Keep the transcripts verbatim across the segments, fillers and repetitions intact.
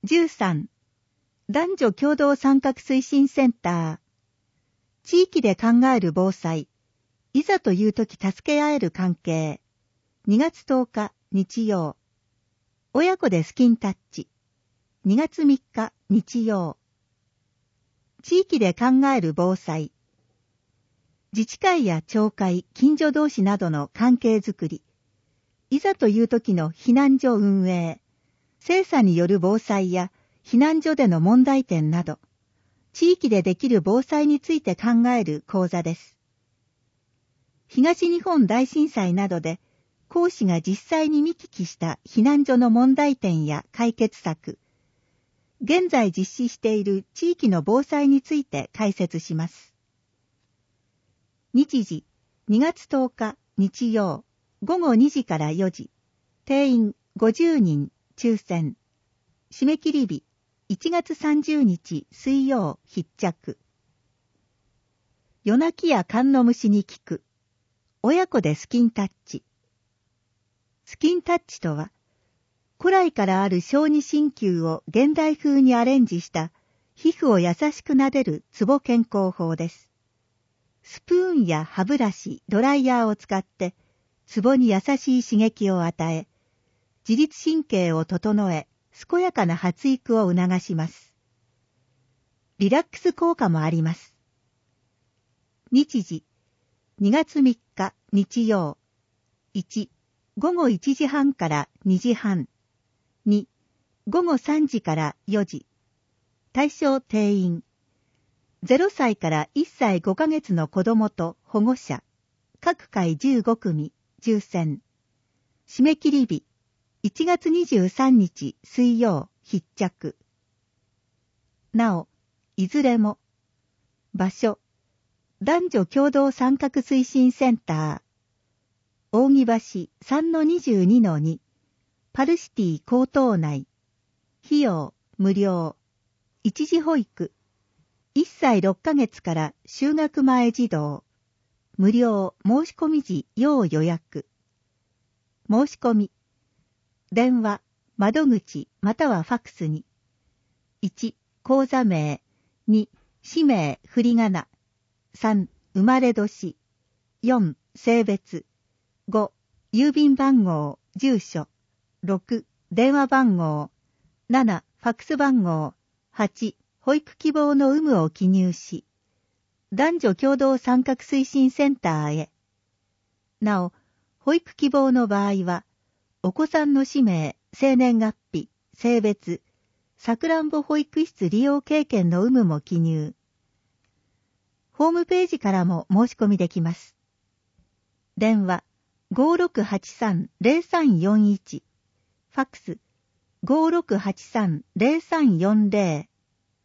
じゅうさん、男女共同参画推進センター。地域で考える防災。いざというとき助け合える関係。にがつとおか日曜。親子でスキンタッチ。にがつみっか日曜。地域で考える防災。自治会や町会、近所同士などの関係づくり。いざというときの避難所運営。精査による防災や避難所での問題点など、地域でできる防災について考える講座です。東日本大震災などで、講師が実際に見聞きした避難所の問題点や解決策、現在実施している地域の防災について解説します。日時、にがつとおか日曜、ごごにじからよじ、定員ごじゅうにん、抽選。締め切り日、いちがつさんじゅうにち水曜必着。夜泣きや寒の虫に効く。親子でスキンタッチ。スキンタッチとは、古来からある小児鍼灸を現代風にアレンジした皮膚を優しく撫でるツボ健康法です。スプーンや歯ブラシ、ドライヤーを使ってツボに優しい刺激を与え、自律神経を整え、健やかな発育を促します。リラックス効果もあります。日時、にがつみっか日曜。いち、ごごいちじはんからにじはん。に、ごごさんじからよじ。対象定員。ゼロさいからいっさいごかげつの子供と保護者。各回じゅうごくみ、抽選。締め切り日。いちがつにじゅうさんにち水曜必着。なお、いずれも。場所。男女共同参画推進センター。扇橋 さんのにじゅうにのに。パルシティ高等内。費用無料。一時保育。いっさいろっかげつから就学前児童。無料申し込み時要予約。申し込み。電話、窓口またはファックスに。いち、口座名。に、氏名、振り仮名。さん、生まれ年。よん、性別。ご、郵便番号、住所。ろく、電話番号。なな、ファックス番号。はち、保育希望の有無を記入し、男女共同参画推進センターへ。なお、保育希望の場合は、お子さんの氏名、生年月日、性別、さくらんぼ保育室利用経験の有無も記入。ホームページからも申し込みできます。電話 ごろくはちさんゼロさんよんいち、ファックス ごろくはちさんゼロさんよんゼロ。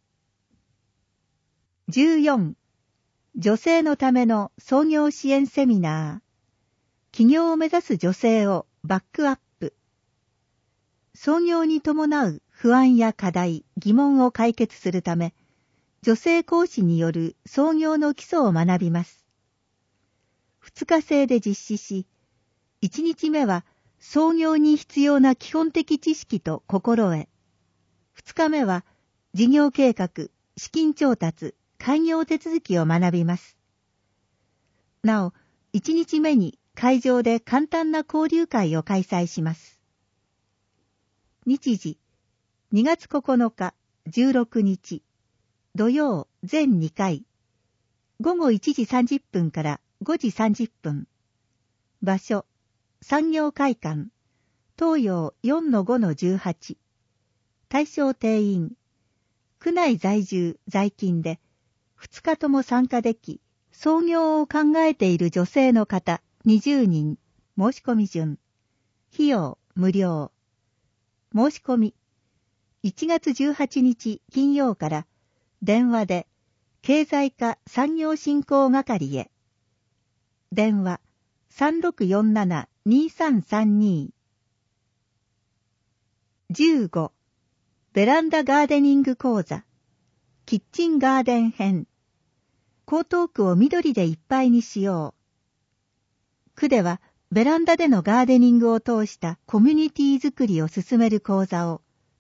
じゅうよん、女性のための創業支援セミナー。起業を目指す女性をバックアップ。創業に伴う不安や課題、疑問を解決するため、女性講師による創業の基礎を学びます。二日制で実施し、一日目は創業に必要な基本的知識と心得。二日目は事業計画、資金調達、開業手続きを学びます。なお、一日目に会場で簡単な交流会を開催します。日時、にがつここのか、じゅうろくにち、土曜全にかい、ごごいちじさんじゅっぷんからごじさんじゅっぷん。場所、産業会館、東洋 よんのごのじゅうはち。対象定員、区内在住、在勤で、二日とも参加でき、創業を考えている女性の方にじゅうにん、申し込み順。費用無料。申し込み、いちがつじゅうはちにち金曜から電話で経済課産業振興係へ。電話 さんろくよんななにさんさんに。じゅうご、ベランダガーデニング講座。キッチンガーデン編。江東区を緑でいっぱいにしよう。区ではベランダでのガーデニングを通したコミュニティづくりを進める講座を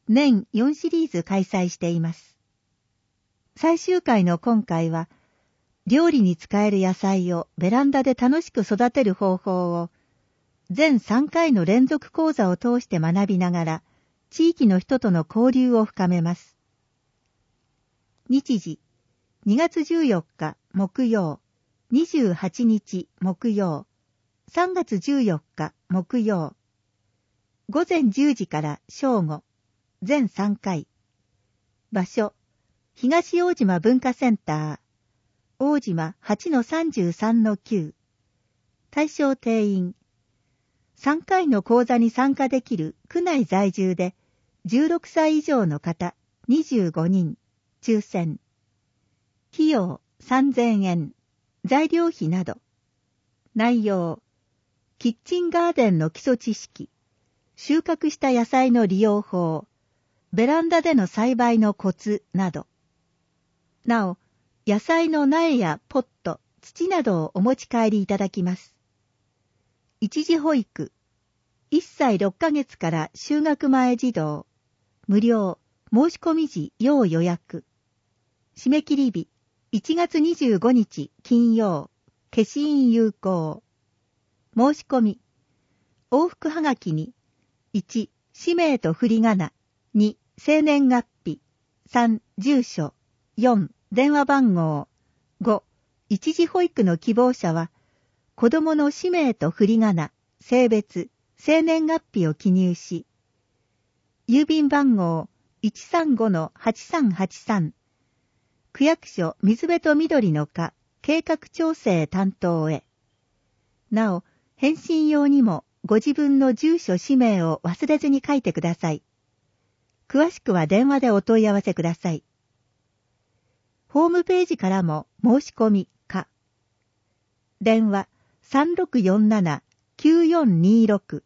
年よんシリーズ開催しています。最終回の今回は、料理に使える野菜をベランダで楽しく育てる方法を、全さんかいの連続講座を通して学びながら、地域の人との交流を深めます。日時、にがつじゅうよっか木曜、にじゅうはちにち木曜、さんがつじゅうよっか木曜、ごぜんじゅうじから正午、全さんかい。場所、東大島文化センター、大島 はちのさんじゅうさんのきゅう。対象定員。さんかいの講座に参加できる区内在住でじゅうろくさい以上の方にじゅうごにん、抽選。費用さんぜんえん、材料費など。内容、キッチンガーデンの基礎知識、収穫した野菜の利用法、ベランダでの栽培のコツなど。なお、野菜の苗やポット、土などをお持ち帰りいただきます。一時保育、いっさいろっかげつから就学前児童、無料、申し込み時要予約。締め切り日、いちがつにじゅうごにち金曜、消印有効。申し込み、往復はがきに、いち、氏名と振り仮名、に、生年月日、さん、住所、よん、電話番号、ご、一時保育の希望者は、子供の氏名と振り仮名、性別、生年月日を記入し、郵便番号 いちさんごのはちさんはちさん、区役所水辺と緑の課計画調整担当へ。なお、返信用にもご自分の住所氏名を忘れずに書いてください。詳しくは電話でお問い合わせください。ホームページからも申し込みか。電話 さんろくよんななきゅうよんにろく。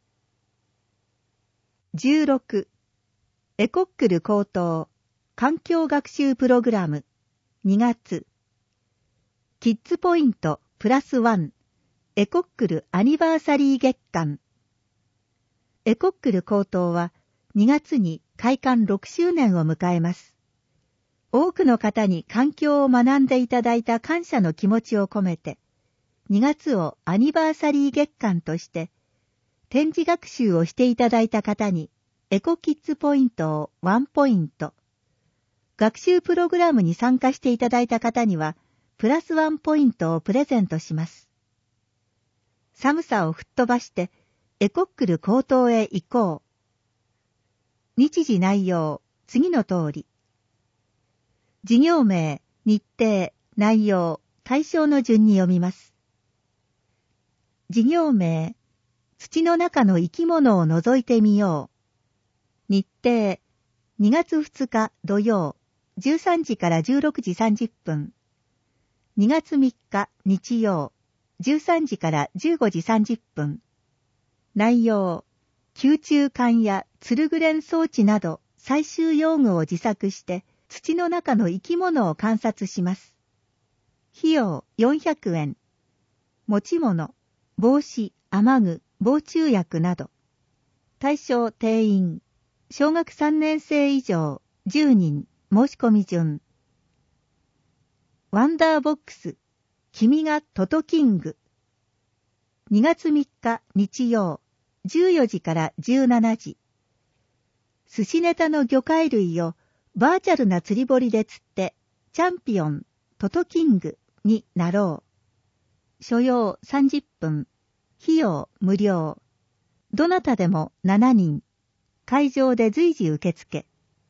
じゅうろく、エコックル高等環境学習プログラムにがつ。キッズポイントプラスワンエコックルアニバーサリー月間。エコックル高等はにがつに開館ろくしゅうねんを迎えます。多くの方に環境を学んでいただいた感謝の気持ちを込めて、にがつをアニバーサリー月間として、展示学習をしていただいた方にエコキッズポイントをワンポイント、学習プログラムに参加していただいた方にはプラスワンポイントをプレゼントします。寒さを吹っ飛ばしてエコックル高等へ行こう。日時内容、次の通り。事業名、日程、内容、対象の順に読みます。事業名、土の中の生き物を覗いてみよう。日程、にがつふつか土曜、じゅうさんじからじゅうろくじさんじゅっぷん。にがつみっか日曜、じゅうさんじからじゅうごじさんじゅっぷん。内容、吸虫管やツルグレン装置など最終用具を自作して土の中の生き物を観察します。費用よんひゃくえん。持ち物、帽子、雨具、防虫薬など。対象定員、小学さんねんせい以上じゅうにん、申し込み順。ワンダーボックス、君がトトキング。にがつみっか日曜、じゅうよじからじゅうしちじ。寿司ネタの魚介類をバーチャルな釣り堀で釣って、チャンピオン、トトキングになろう。所要さんじゅっぷん。費用無料。どなたでもしちにん。会場で随時受付。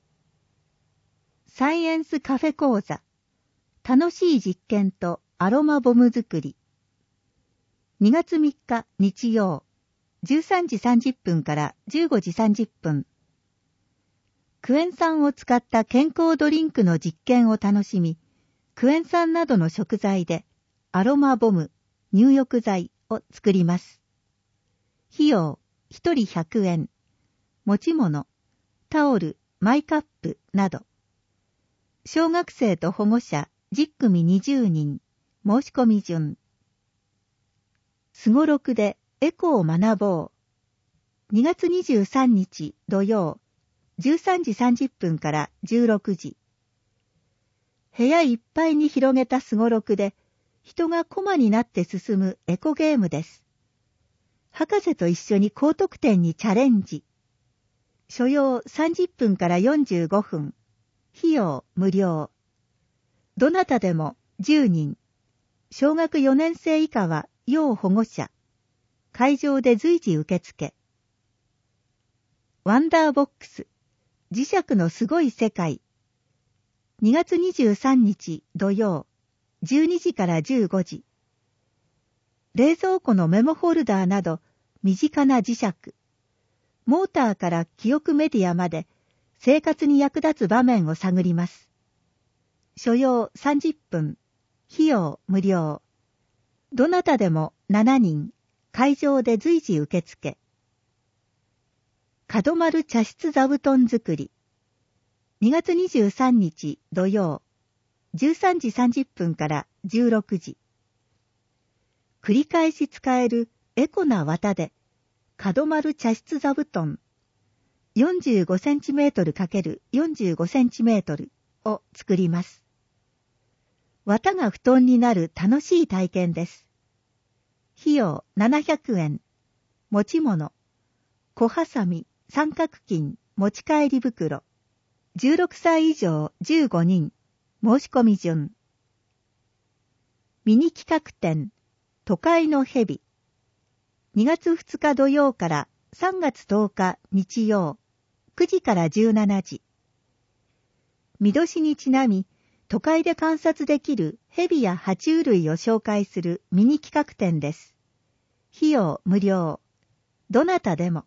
サイエンスカフェ講座。楽しい実験とアロマボム作り。にがつみっか日曜、じゅうさんじさんじゅっぷんからじゅうごじさんじゅっぷん。クエン酸を使った健康ドリンクの実験を楽しみ、クエン酸などの食材でアロマボム、入浴剤を作ります。費用ひとりひゃくえん。持ち物、タオル、マイカップなど。小学生と保護者じゅっくみにじゅうにん。申し込み順。すごろくでエコを学ぼう。にがつにじゅうさんにち土曜、 じゅうさんじさんじゅっぷんからじゅうろくじ。部屋いっぱいに広げたすごろくで、人がコマになって進むエコゲームです。博士と一緒に高得点にチャレンジ。所要さんじゅっぷんからよんじゅうごふん。費用無料。どなたでもじゅうにん。小学よねん生以下は要保護者。会場で随時受付。ワンダーボックス。磁石のすごい世界。にがつにじゅうさんにち土曜、じゅうにじからじゅうごじ。冷蔵庫のメモホルダーなど、身近な磁石。モーターから記憶メディアまで、生活に役立つ場面を探ります。所要さんじゅっぷん。費用無料。どなたでもしちにん。会場で随時受付。角丸茶室座布団作り。にがつにじゅうさんにち土曜、じゅうさんじさんじゅっぷんからじゅうろくじ。繰り返し使えるエコな綿で、角丸茶室座布団 よんじゅうごセンチメートルかけるよんじゅうごセンチメートル を作ります。綿が布団になる楽しい体験です。費用ななひゃくえん。持ち物、小はさみ、三角巾、持ち帰り袋。じゅうろくさい以上じゅうごにん。申し込み順。ミニ企画展、都会の蛇。にがつふつか土曜からさんがつとおか日曜、くじからじゅうしちじ。見年にちなみ、都会で観察できる蛇や爬虫類を紹介するミニ企画展です。費用無料。どなたでも。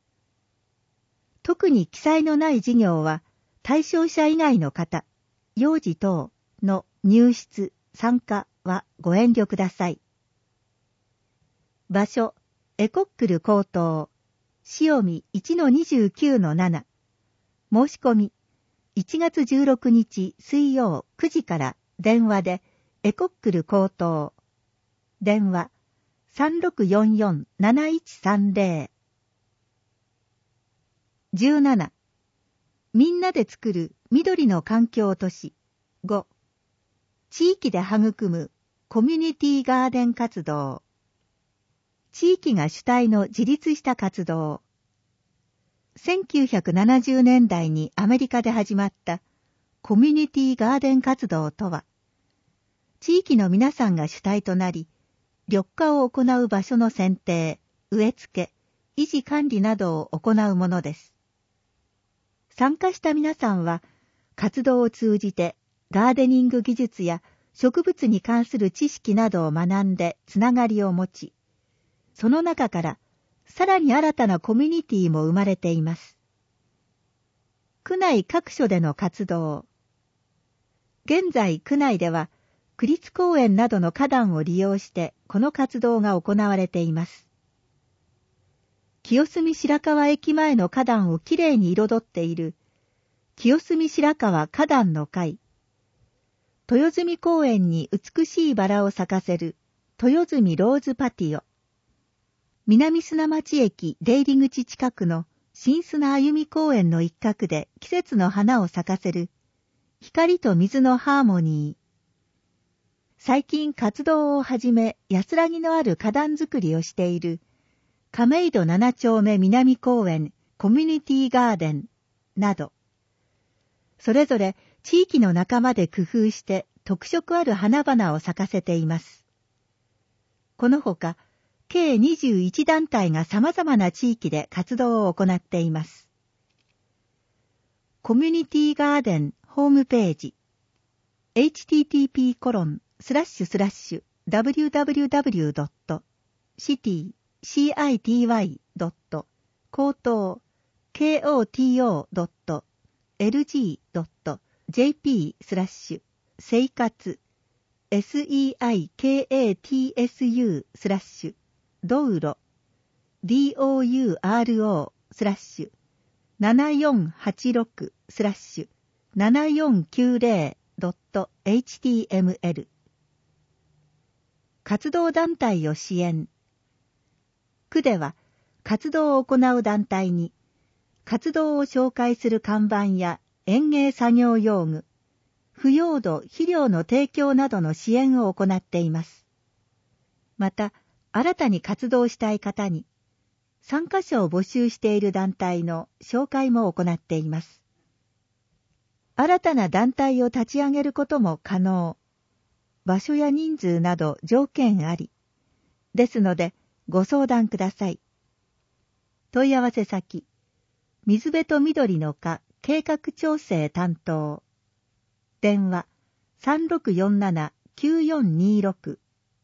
特に記載のない事業は、対象者以外の方、幼児等の入室、参加はご遠慮ください。場所、エコックル高等、塩見 いちのにじゅうきゅうのなな。申し込み、いちがつじゅうろくにち水曜くじから電話でエコックル高等。電話、さんろくよんよん なないちさんぜろ。じゅうなな、みんなで作る緑の環境都市。ご、地域で育むコミュニティガーデン活動。地域が主体の自立した活動。せんきゅうひゃくななじゅうねんだいにアメリカで始まったコミュニティガーデン活動とは、地域の皆さんが主体となり、緑化を行う場所の選定、植え付け、維持管理などを行うものです。参加した皆さんは、活動を通じてガーデニング技術や植物に関する知識などを学んでつながりを持ち、その中からさらに新たなコミュニティも生まれています。区内各所での活動。現在区内では、区立公園などの花壇を利用してこの活動が行われています。清澄白河駅前の花壇をきれいに彩っている清澄白河花壇の会。豊住公園に美しいバラを咲かせる豊住ローズパティオ。南砂町駅出入り口近くの新砂あゆみ公園の一角で季節の花を咲かせる光と水のハーモニー。最近活動を始め安らぎのある花壇作りをしている亀戸七丁目南公園コミュニティガーデンなど、それぞれ地域の仲間で工夫して特色ある花々を咲かせています。このほか、計にじゅういちだんたいが様々な地域で活動を行っています。コミュニティガーデンホームページ エイチティーティーピーコロンスラッシュスラッシュダブリューダブリューダブリュードットシティシーアイティーワイドット高等 ケーオーティーオードットエルジードットジェーピースラッシュ生活 セイカツスラッシュ道路 ドウロスラッシュななよんはちろくスラッシュななよんきゅうぜろドットエイチティーエムエル 活動団体を支援。区では活動を行う団体に活動を紹介する看板や園芸作業用具、腐葉土・肥料の提供などの支援を行っています。また、新たに活動したい方に、参加者を募集している団体の紹介も行っています。新たな団体を立ち上げることも可能。場所や人数など条件あり。ですので、ご相談ください。問い合わせ先、水辺と緑の課計画調整担当。電話 さんろくよんななきゅうよんにろく。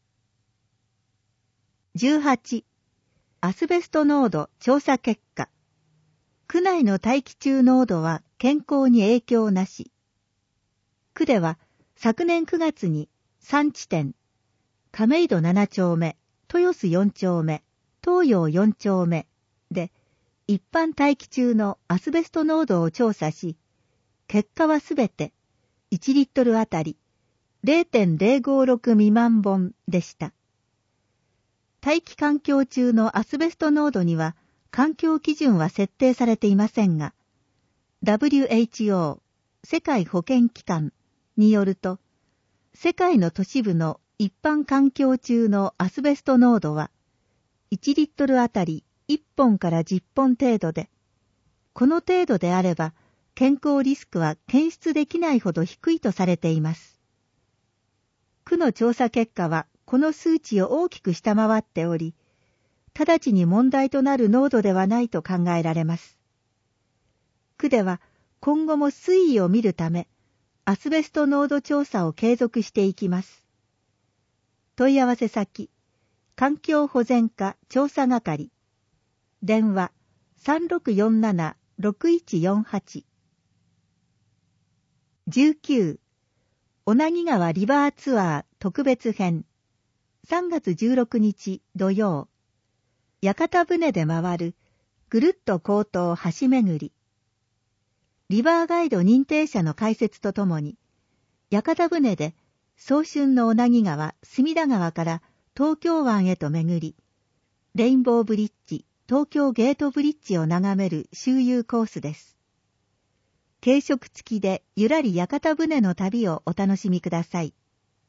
じゅうはち. アスベスト濃度調査結果。区内の大気中濃度は健康に影響なし。区では昨年くがつにさんちてん、亀戸なな丁目、豊洲よん丁目、東洋よん丁目で一般大気中のアスベスト濃度を調査し、結果はすべていちリットルあたり れいてんれいごろく 未満本でした。大気環境中のアスベスト濃度には環境基準は設定されていませんが、ダブリューエイチオー 世界保健機関によると、世界の都市部の一般環境中のアスベスト濃度はいちリットルあたりいっぽんからじゅっぽん程度で、この程度であれば健康リスクは検出できないほど低いとされています。区の調査結果はこの数値を大きく下回っており、直ちに問題となる濃度ではないと考えられます。区では今後も推移を見るため、アスベスト濃度調査を継続していきます。問い合わせ先、環境保全課調査係。電話 さんろくよんななろくいちよんはち。じゅうきゅう. 小名木川リバーツアー特別編。さんがつじゅうろくにち土曜。屋形船で回るぐるっと江東橋巡り。リバーガイド認定者の解説とともに、屋形船で早春の小名木川、隅田川から東京湾へと巡り、レインボーブリッジ、東京ゲートブリッジを眺める周遊コースです。軽食付きでゆらり屋形船の旅をお楽しみください。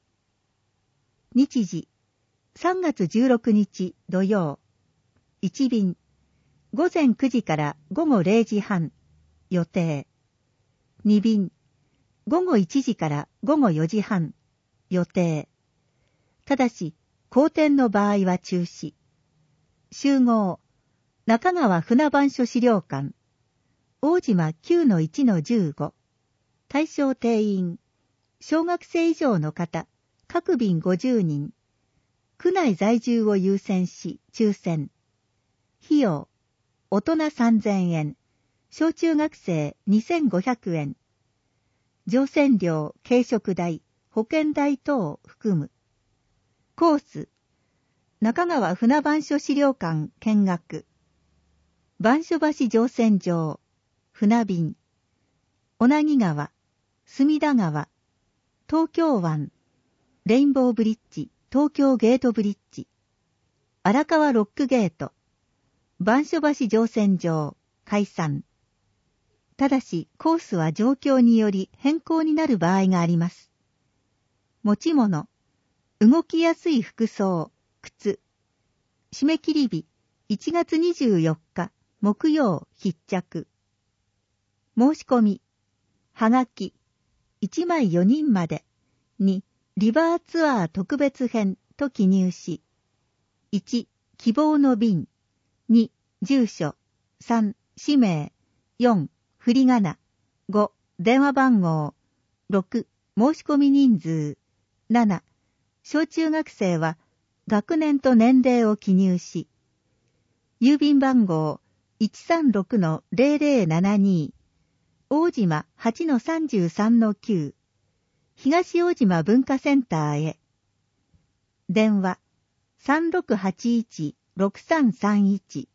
日時、さんがつじゅうろくにち土曜。いち便、ごぜんくじからごごれいじはん、予定。に便、ごごいちじからごごよじはん、予定。ただし、荒天の場合は中止。集合、中川船番所資料館。大島 きゅうのいちのじゅうご。対象定員、小学生以上の方、各便ごじゅうにん。区内在住を優先し、抽選。費用、大人さんぜんえん、小中学生にせんごひゃくえん。乗船料、軽食代、保険代等を含む。コース、中川船番所資料館見学。番所橋乗船場、船便。小名木川、隅田川、東京湾、レインボーブリッジ、東京ゲートブリッジ、荒川ロックゲート、番所橋乗船場、開山。ただし、コースは状況により変更になる場合があります。持ち物、動きやすい服装、靴。締め切り日、いちがつにじゅうよっか、木曜必着。申し込み、はがき、いちまいよにんまでに、リバーツアー特別編と記入し、いち、希望の便、に、住所、さん、氏名、よん、振り仮名、ご、電話番号、ろく、申し込み人数、なな、小中学生は学年と年齢を記入し、郵便番号 いちさんろくのぜろぜろななに、大島 はちのさんじゅうさんのきゅう、東大島文化センターへ。電話 さんろくはちいちろくさんさんいち。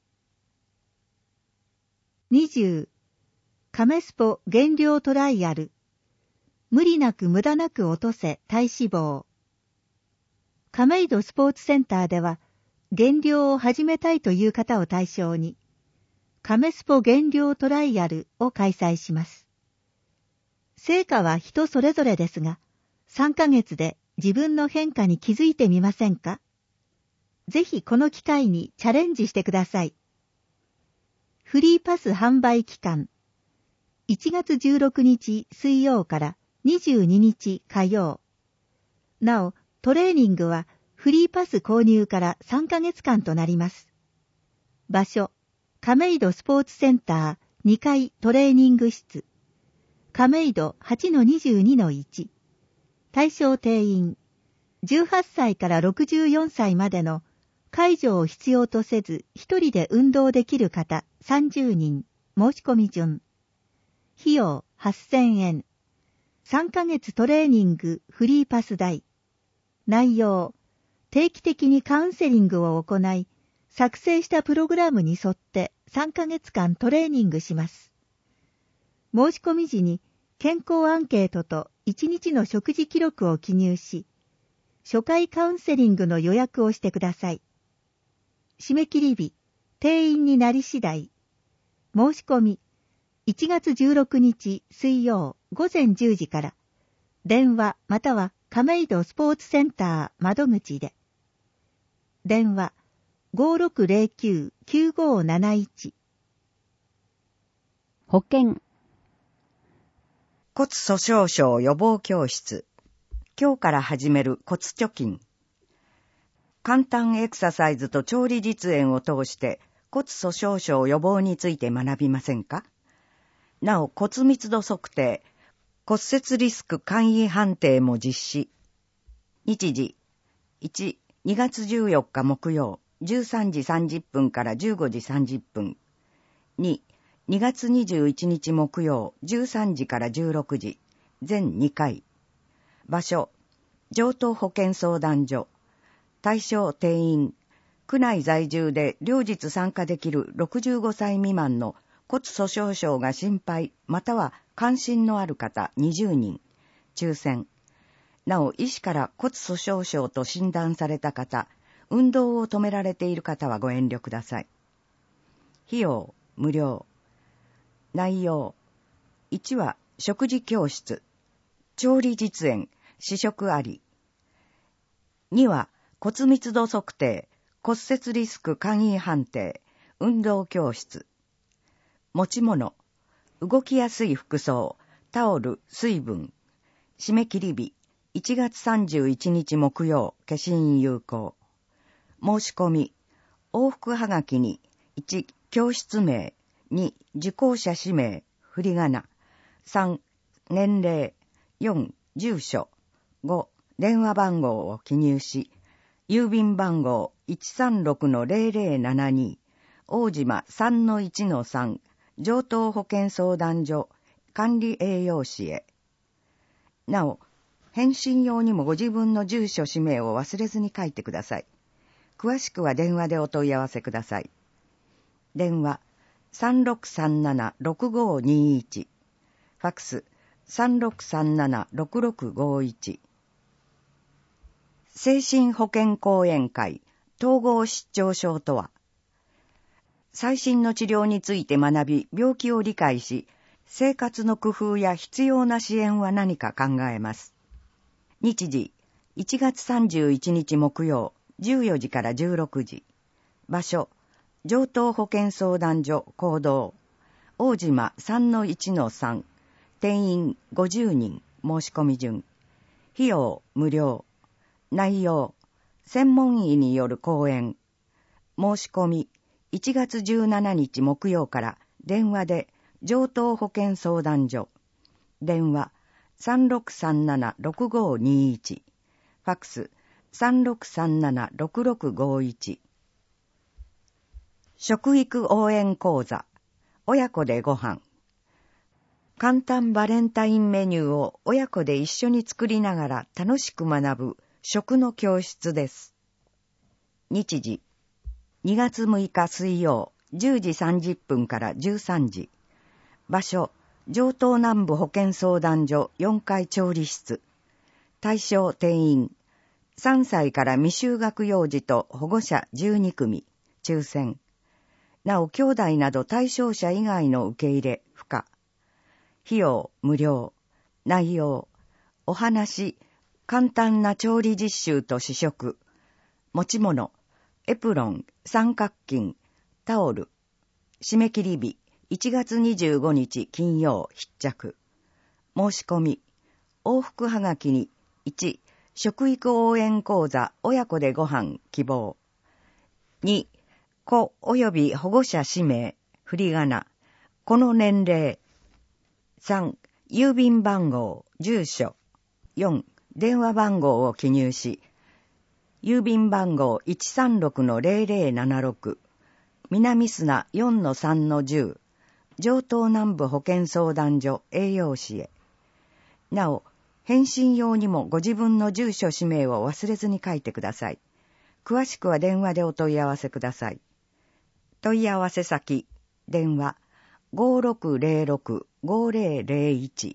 にじゅう. カメスポ減量トライアル。無理なく無駄なく落とせ体脂肪。亀戸スポーツセンターでは減量を始めたいという方を対象に、 カメスポ減量トライアルを開催します。成果は人それぞれですが、さんかげつで自分の変化に気づいてみませんか？ぜひこの機会にチャレンジしてください。フリーパス販売期間、いちがつじゅうろくにち水曜からにじゅうににち火曜。なお、トレーニングはフリーパス購入からさんかげつかんとなります。場所、亀戸スポーツセンターにかいトレーニング室、亀戸 はちのにじゅうにのいち。対象定員、じゅうはっさいからろくじゅうよんさいまでの介助を必要とせず一人で運動できる方さんじゅうにん、申し込み順。費用はっせんえん。さんかげつトレーニングフリーパス代。内容、定期的にカウンセリングを行い、作成したプログラムに沿ってさんかげつかんトレーニングします。申し込み時に健康アンケートといちにちの食事記録を記入し、初回カウンセリングの予約をしてください。締め切り日、定員になり次第。申し込み、いちがつじゅうろくにち水曜ごぜんじゅうじから、電話または亀戸スポーツセンター窓口で。電話 ごーろくぜろきゅう きゅうごーなないち。 保険。 骨粗鬆症予防教室。今日から始める骨貯金。簡単エクササイズと調理実演を通して骨粗鬆症予防について学びませんか？なお骨密度測定、骨折リスク簡易判定も実施。日時いち、にがつじゅうよっか木曜じゅうさんじさんじゅっぷんからじゅうごじさんじゅっぷん。に、にがつにじゅういちにち木曜じゅうさんじからじゅうろくじ、全にかい。場所、城東保健相談所。対象定員、区内在住で両日参加できるろくじゅうごさい未満の骨粗鬆症が心配または関心のある方にじゅうにん、抽選。なお医師から骨粗鬆症と診断された方、運動を止められている方はご遠慮ください。費用無料。内容いちは食事教室、調理実演、試食あり。には骨密度測定、骨折リスク簡易判定、運動教室。持ち物、動きやすい服装、タオル、水分。締め切り日、いちがつさんじゅういちにち木曜、消印有効。申し込み、往復はがきに、いち、教室名、に、受講者氏名、振り仮名、さん、年齢、よん、住所、ご、電話番号を記入し、郵便番号 いちさんろくのぜろぜろななに、大島 さんのいちのさん、城東保健相談所管理栄養士へ。なお、返信用にもご自分の住所氏名を忘れずに書いてください。詳しくは電話でお問い合わせください。電話 さんろくさんななろくごにいち、ファックス さんろくさんななろくろくごいち。精神保健講演会統合失調症とは、最新の治療について学び、病気を理解し、生活の工夫や必要な支援は何か考えます。日時、いちがつさんじゅういちにち木曜、じゅうよじからじゅうろくじ。場所、城東保健相談所講堂。大島 さんのいちのさん。定員ごじゅうにん、申し込み順。費用無料。内容、専門医による講演。申し込み、いちがつじゅうしちにち木曜から電話で城東保健相談所。電話 さんろくさんななろくごにいち。ファックス さんろくさんななろくろくごいち。食育応援講座。親子でご飯。簡単バレンタインメニューを親子で一緒に作りながら楽しく学ぶ食の教室です。日時、にがつむいか水曜、じゅうじさんじゅっぷんからじゅうさんじ。場所、城東南部保健相談所よんかい調理室。対象定員、さんさいから未就学幼児と保護者じゅうにくみ、抽選。 なお、兄弟など対象者以外の受け入れ不可。費用無料。内容、お話、簡単な調理実習と試食。持ち物、エプロン、三角巾、タオル。締め切り日、いちがつにじゅうごにち金曜必着。申し込み、往復はがきに、いち、食育応援講座親子でご飯希望。に、子及び保護者氏名、振り仮名、この年齢。さん、郵便番号、住所。よん、電話番号を記入し、郵便番号 いちさんろくのゼロゼロななろく、南砂 よんのさんのじゅう、上東南部保健相談所栄養士へ。なお、返信用にもご自分の住所氏名を忘れずに書いてください。詳しくは電話でお問い合わせください。問い合わせ先、電話 ごろくゼロろく ごゼロゼロいち。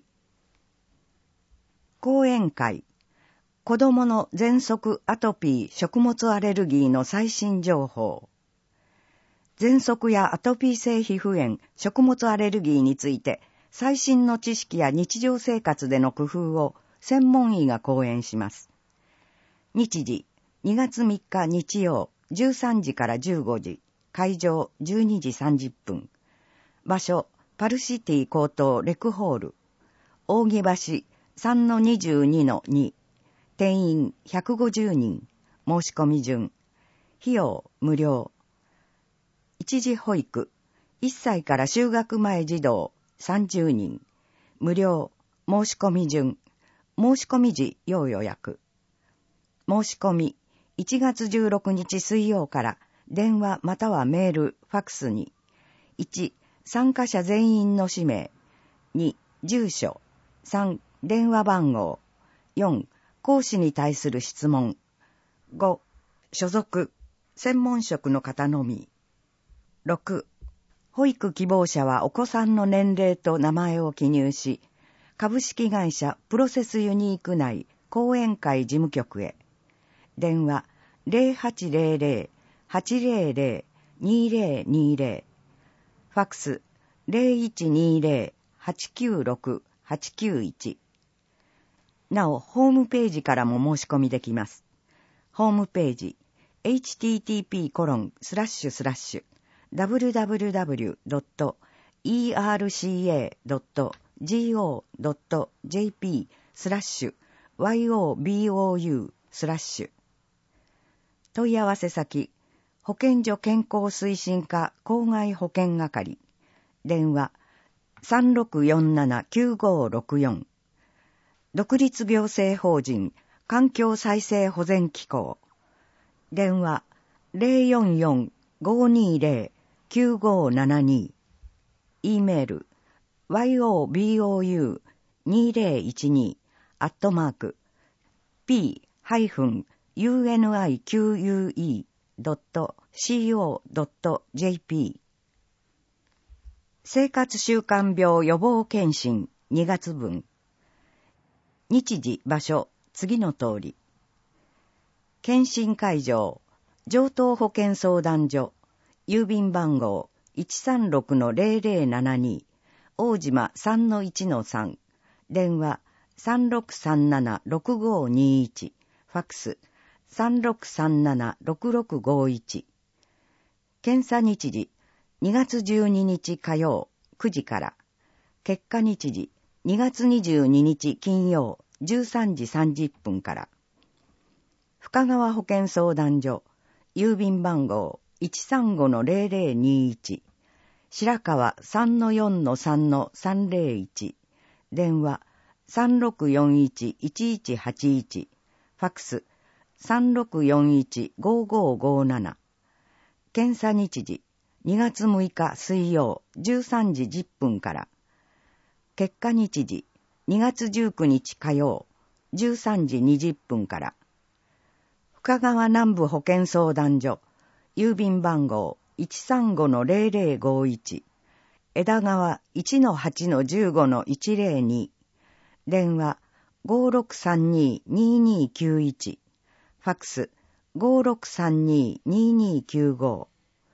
講演会、子どもの喘息、アトピー、食物アレルギーの最新情報。喘息やアトピー性皮膚炎、食物アレルギーについて、最新の知識や日常生活での工夫を専門医が講演します。日時、にがつみっか日曜、じゅうさんじからじゅうごじ、会場じゅうにじさんじゅっぷん。場所、パルシティ高等レクホール。扇橋 さんのにじゅうにのに。定員ひゃくごじゅうにん。申し込み順。費用無料。一時保育。いっさいから就学前児童さんじゅうにん。無料。申し込み順。申し込み時要予約。申し込み。いちがつじゅうろくにち水曜から電話またはメール、ファクスに。いち、参加者全員の氏名。に、住所。さん、電話番号。よん、講師に対する質問。ご、所属。専門職の方のみ。ろく、保育希望者はお子さんの年齢と名前を記入し、株式会社プロセスユニーク内講演会事務局へ。電話 ゼロはちゼロゼロ はちゼロゼロ にゼロにゼロ。ファクス ゼロいちにゼロ はちきゅうろく はちきゅういち。なお、ホームページからも申し込みできます。ホームページ エイチティーティーピーコロンスラッシュスラッシュ ダブリューダブリューダブリュードットイーアールシーエードットジーオードットジェーピー スラッシュ ワイオービーオーユー スラッシュ。問い合わせ先、保健所健康推進課校外保健係。電話 さんろくよんななきゅうごろくよん。独立行政法人環境再生保全機構。電話 ゼロよんよん ごにゼロ きゅうごななに。E メール ワイオービーオーユーにゼロいちに アットマーク ピーユーエヌアイキューユーイードットシーオードットジェーピー。生活習慣病予防検診にがつぶん。日時場所次の通り。検診会場上東保健相談所。郵便番号 いちさんろくのゼロゼロななに。大島 さんのいちのさん。電話 さんろくさんななろくごにいち。ファクス さんろくさんななろくろくごいち。検査日時にがつじゅうににち火曜くじから。結果日時にがつにじゅうににち金曜じゅうさんじさんじゅっぷんから。深川保健相談所。郵便番号 いちさんごのゼロゼロにいち。白川 さんのよんのさんのさんゼロいち。電話 さんろくよんいちいちいちはちいち。ファクス さんろくよんいちごごごなな。検査日時にがつむいか水曜じゅうさんじじゅっぷんから。結果日時にがつじゅうくにち火曜じゅうさんじにじゅっぷんから。深川南部保健相談所。郵便番号 いちさんごのゼロゼロごいち。枝川 いちのはちのじゅうごのいちゼロに。電話 ごろくさんにににきゅういち。ファクス ごろくさんにににきゅうご。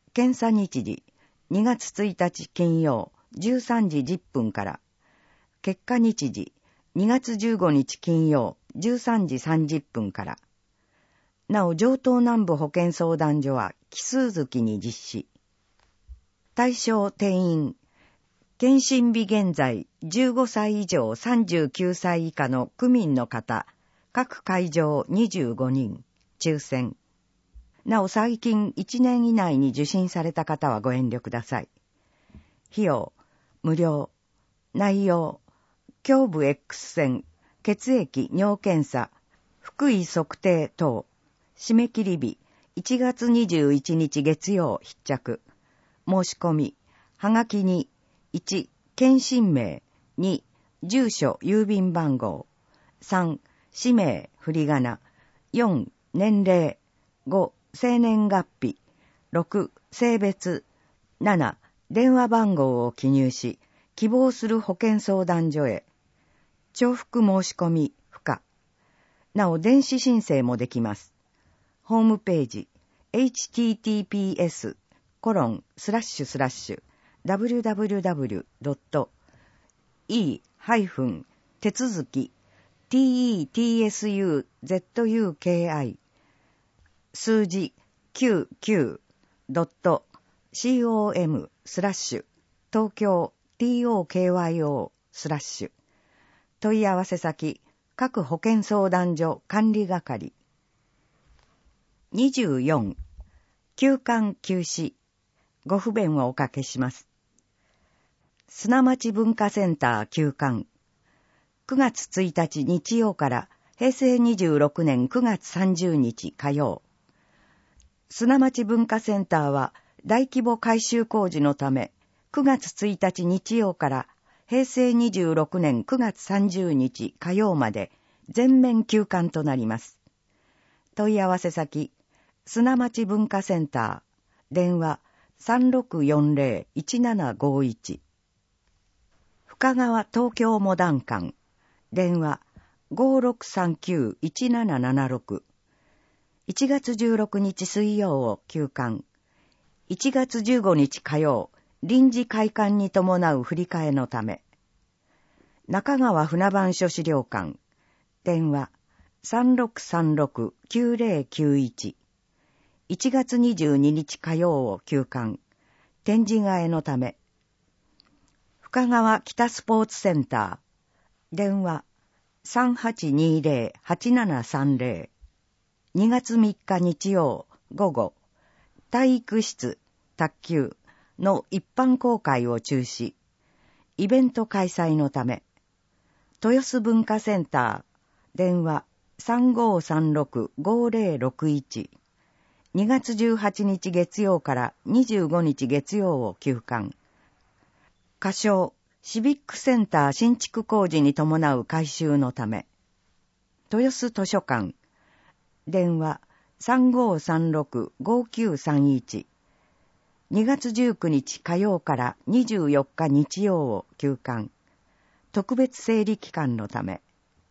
検査日時、にがつついたち金曜、じゅうさんじじゅっぷんから。結果日時、にがつじゅうごにち金曜、じゅうさんじさんじゅっぷんから。なお、城東南部保健相談所は奇数月に実施。対象定員、検診日現在じゅうごさい以上さんじゅうきゅうさい以下の区民の方、各会場にじゅうごにん、抽選。なお、最近いちねん以内に受診された方はご遠慮ください。費用、無料。内容、胸部 X 線、血液尿検査、腹囲測定等。締め切り日、いちがつにじゅういちにち月曜必着。申し込み、はがきに、いち、検診名、に、住所、郵便番号、さん、氏名、振り仮名、よん、年齢、ご、生年月日、ろく、性別、なな、電話番号を記入し、希望する保健相談所へ。重複申し込み不可。なお、電子申請もできます。ホームページ、エイチティーティーピーエスコロンスラッシュスラッシュダブリューダブリューダブリュードットイーハイフン手続き ティーイーティーエスユーゼットユーケーアイ 数字 きゅうきゅうドットコム スラッシュ東京 トク スラッシュ問い合わせ先各保健相談所管理係。にじゅうよん、休館休止。ご不便をおかけします。砂町文化センター休館。くがつついたち日曜からへいせいにじゅうろくねんくがつさんじゅうにち火曜。砂町文化センターは大規模改修工事のため、くがつついたち日曜からへいせいにじゅうろくねんくがつさんじゅうにち火曜まで全面休館となります。問い合わせ先、砂町文化センター、電話 さんろくよんぜろいちななごいち。深川東京モダン館、電話 ごろくさんきゅういちななななろく。いちがつじゅうろくにち水曜を休館。いちがつじゅうごにち火曜、臨時開館に伴う振り替えのため。中川船番所資料館、電話 さんろくさんろくきゅうぜろきゅういち。いちがつにじゅうににち火曜を休館。展示替えのため。深川北スポーツセンター。電話 さんはちにぜろはちななさんぜろ。にがつみっか日曜午後。体育室、卓球の一般公開を中止。イベント開催のため。豊洲文化センター。電話 さんごさんろくごぜろろくいち。にがつじゅうはちにち月曜からにじゅうごにち月曜を休館。仮称シビックセンター新築工事に伴う改修のため。豊洲図書館。電話 さんごさんろくごきゅうさんいち。にがつじゅうくにち火曜からにじゅうよっか日曜を休館。特別整理期間のため。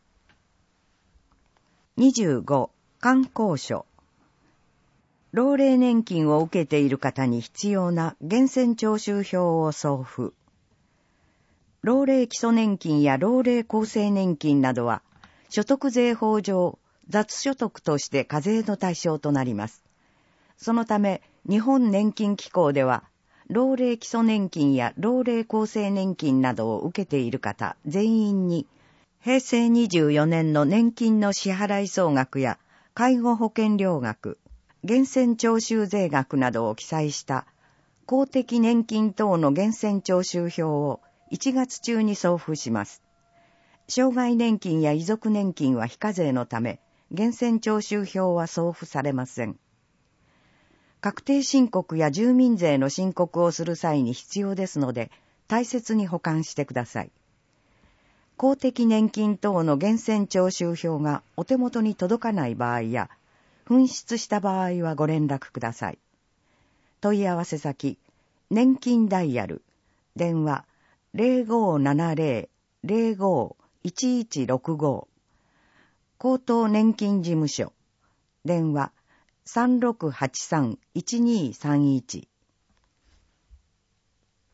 にじゅうご、観光所。老齢年金を受けている方に必要な源泉徴収票を送付。老齢基礎年金や老齢厚生年金などは、所得税法上、雑所得として課税の対象となります。そのため、日本年金機構では、老齢基礎年金や老齢厚生年金などを受けている方全員に、へいせいにじゅうよねんの年金の支払い総額や介護保険料額、源泉徴収税額などを記載した公的年金等の源泉徴収票をいちがつ中に送付します。障害年金や遺族年金は非課税のため、源泉徴収票は送付されません。確定申告や住民税の申告をする際に必要ですので、大切に保管してください。公的年金等の源泉徴収票がお手元に届かない場合や、紛失した場合はご連絡ください。問い合わせ先、年金ダイヤル、電話 ゼロごーななゼロ ゼロごーいちいちろくご、高等年金事務所、電話 さんろくはちさんいちにさんいち、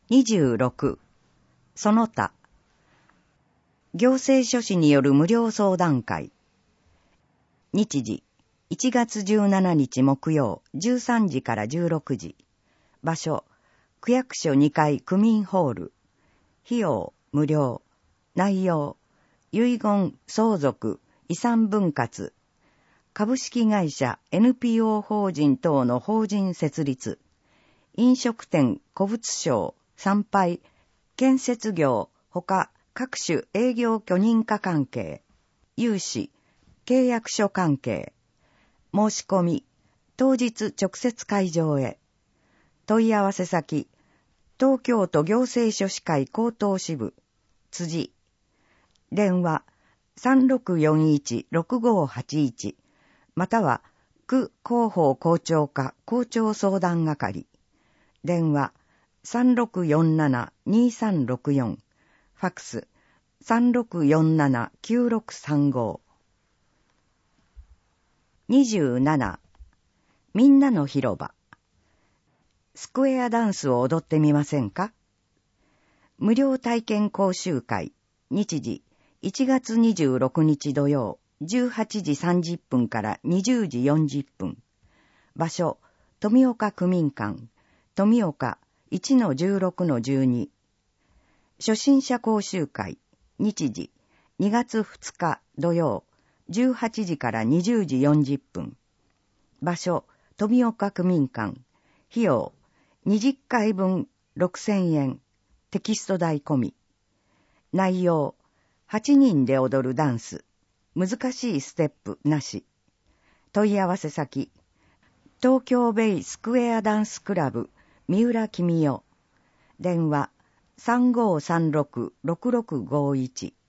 にじゅうろく、その他。行政書士による無料相談会。日時、いちがつじゅうしちにち木曜、じゅうさんじからじゅうろくじ。場所、区役所にかい区民ホール。費用、無料。内容、遺言、相続、遺産分割。株式会社 エヌピーオー 法人等の法人設立。飲食店、古物商、参拝、建設業、ほか各種営業許認可関係。融資、契約書関係。申し込み、当日直接会場へ。問い合わせ先、東京都行政書士会高等支部、辻。電話、さんろくよんいち ろくごはちいち、または、区広報校長課校長相談係。電話、さんろくよんなな にさんろくよん、ファックス、さんろくよんなな きゅうろくさんご。にじゅうなな、みんなの広場。スクエアダンスを踊ってみませんか？無料体験講習会。日時、いちがつにじゅうろくにち土曜、じゅうはちじさんじゅっぷんからにじゅうじよんじゅっぷん。場所、富岡区民館、富岡 いちのじゅうろくのじゅうに。初心者講習会。日時、にがつふつか土曜、じゅうはちじからにじゅうじよんじゅっぷん。場所、富岡区民館。費用、にじゅっかいぶんろくせんえん。テキスト代込み。内容、はちにんで踊るダンス。難しいステップなし。問い合わせ先、東京ベイスクエアダンスクラブ、三浦公代。電話、さんごーさんろく ろくろくごいち。